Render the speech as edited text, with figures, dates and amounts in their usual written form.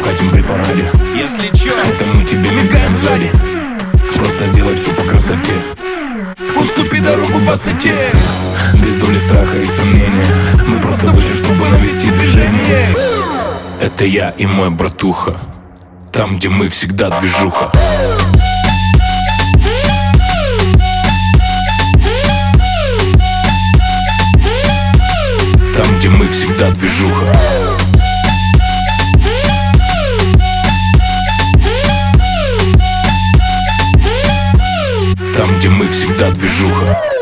хотим при параде. Если чё, это мы тебе мигаем сзади. Просто сделай все по красоте. Уступи дорогу босоте. Без доли страха и сомнения. Мы просто вышли, чтобы навести движение. Это я и мой братуха. Там, где мы, всегда движуха. Там, где мы, всегда движуха. Там, где мы, всегда движуха.